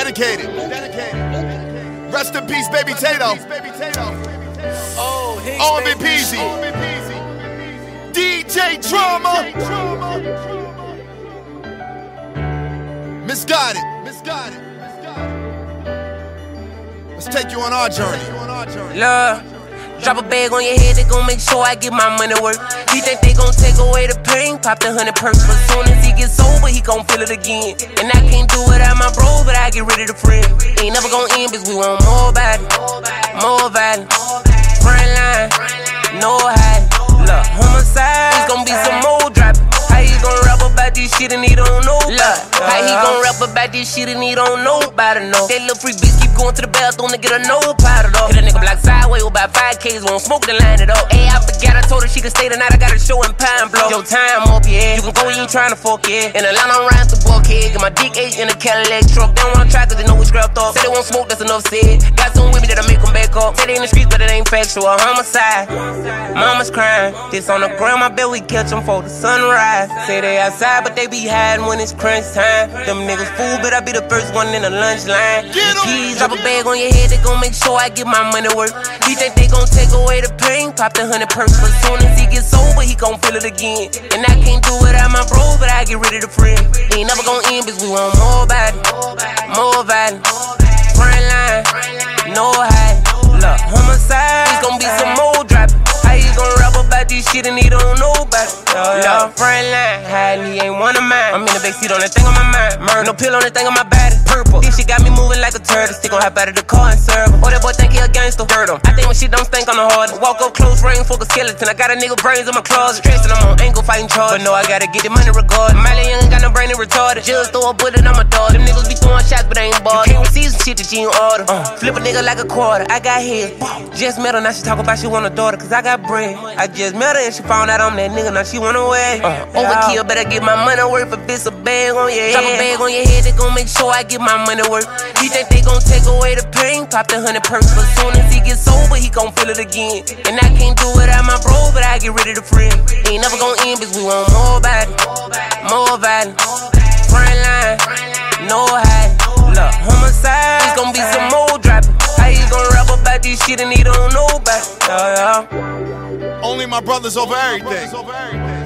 Dedicated. Rest in peace, baby Tato. R&B Peasy. DJ Drama. Misguided. Let's take you on our journey. Love. Drop a bag on your head, they gon' make sure I get my money worth. He think they gon' take away the pain, pop the 100 perks. But soon as he gets sober, he gon' feel it again. And I can't do it at my bro, but I get rid of the friend. Ain't never gon' end, bitch, we want more violence. More violence. Front line, no hiding. Look, homicide, it's gon' be some more dropping. How he gon' rap about this shit and he don't know? Look, how he gon' rap about this shit and he don't know about it, no. That little freak bitch keep going to the bathroom to get a nose powder, though. Hit a nigga block sideways with about 5Ks, won't smoke the line it up. Hey, I forgot, I told her she could stay tonight, I got a show in Pine Blow. Your time up, yeah. You can go, you ain't tryna fuck, yeah. In Atlanta, I'm riding to Buckhead, get my dick ate in a Cadillac truck. They don't wanna try cause they know we scrapped up. Say they won't smoke, that's enough said. Got some with me that'll make them back up. Say they in the streets, but it ain't factual. Homicide, mama's crying. This on the ground, I bet we catch them for the sunrise. Say they outside, but they be hiding when it's crunch time. Them niggas fool, but I be the first one in the lunch line. Keys, drop a bag on your head, they gon' make sure I get my money worth. He think they gon' take away the pain, pop the 100 perks. But soon as he gets sober, he gon' feel it again. And I can't do it at my bro, but I get rid of the friend. Ain't never gon' end, bitch, we want more violence. More violence. Front line, no hiding. Look, homicide, it's gon' be some more dropping. How he gon' rap about this shit and he don't know about it? Look, front line, hiding, he ain't one of mine. I'm in the backseat on that thing on my mind. Murder, no pill on that thing on my body. Purple, this shit got me moving like a turtle. Stick gon' hop out of the car and serve him. Oh, that boy think he a gangster, dirt him. I think when shit don't stink on the hardest. Walk up close range, fuck a skeleton. I got a nigga brains in my closet. Stressing, I'm on angle fighting charge. But no, I gotta get the money regardless. Miley Young ain't got no brain and retarded. Just throw a bullet on my daughter. Them niggas be throwing shots, but they ain't ballin'. You can't receive some shit that you ain't order. Flip a nigga like a quarter. I got heads. Just met her, now she talk about she want a daughter, cause I got bread. I just met her and she found out I'm that nigga, now she went away. Overkill, better get my money worth. A bitch a bag on your head. Drop a bag on your head, they gon' make sure I get my money worth. He think they gon' take away the pain, pop the 100 perks. But soon as he gets sober, he gon' feel it again. And I can't do it at my bro, but I get rid of the friend. Ain't never gon' end, bitch, we want more violence. More violence. Front line, no hiding. Look, homicide, it's gon' be some more dropping. How he gon' rap about this shit and he don't know about it? Only my brothers over everything.